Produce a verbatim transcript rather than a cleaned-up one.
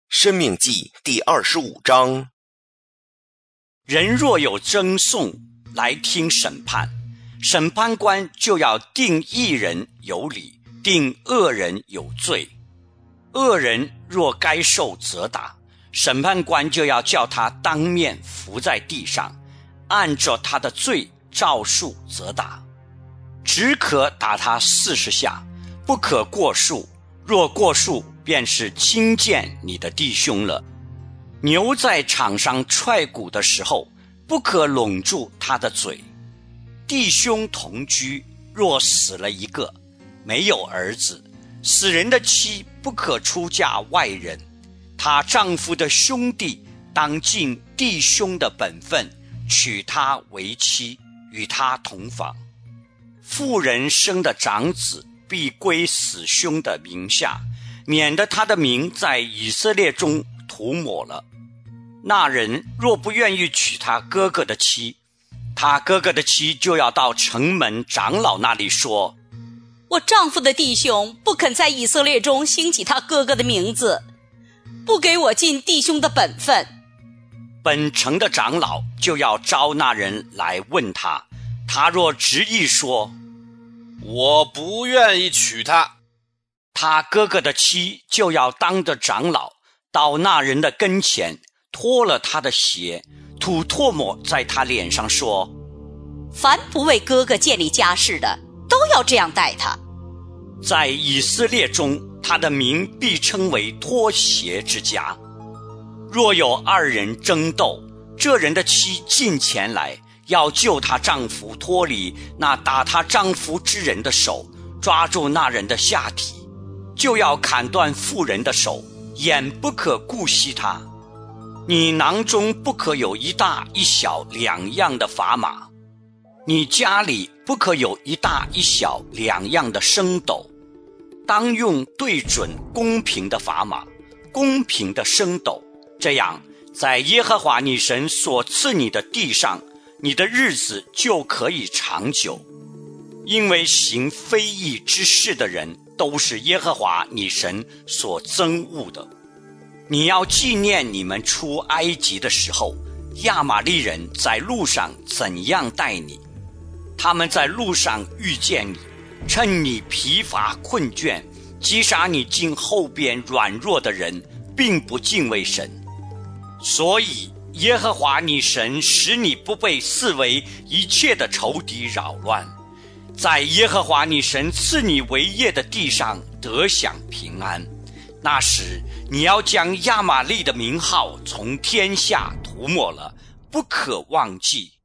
申命记第二十五章。 人若有争讼来听审判，审判官就要定义人有理，定恶人有罪。恶人若该受责打，审判官就要叫他当面伏在地上，按照他的罪照数责打，只可打他四十下，不可过数，若过数便是轻贱你的弟兄了。牛在场上踹骨的时候，不可拢住他的嘴。弟兄同居，若死了一个，没有儿子，死人的妻不可出嫁外人，她丈夫的兄弟当尽弟兄的本分，娶她为妻，与她同房。妇人生的长子必归死兄的名下，免得他的名在以色列中涂抹了。那人若不愿意娶他哥哥的妻，他哥哥的妻就要到城门长老那里说， 我丈夫的弟兄不肯在以色列中兴起他哥哥的名字，不给我尽弟兄的本分。 本城的长老就要招那人来问他，他若执意说， 我不愿意娶她， 他哥哥的妻就要当着长老到那人的跟前，脱了他的鞋，吐唾沫在他脸上说， 凡不为哥哥建立家室的，都要这样待他。 在以色列中，他的名必称为脱鞋之家。若有二人争斗，这人的妻近前来，要救她丈夫脱离那打她丈夫之人的手，抓住那人的下体，就要砍断妇人的手，眼不可顾惜她。你囊中不可有一大一小两样的砝码，你家里不可有一大一小两样的升斗，当用对准公平的砝码，公平的升斗，这样在耶和华你神所赐你的地上，你的日子就可以长久。因为行非义之事的人都是耶和华你神所憎恶的。你要纪念你们出埃及的时候，亚玛利人在路上怎样待你。他们在路上遇见你，趁你疲乏困倦，击杀你近后边软弱的人，并不敬畏神。所以耶和华你神使你不被四围一切的仇敌扰乱，在耶和华你神赐你为业的地上得享平安。那时你要将亚玛利的名号从天下涂抹了，不可忘记。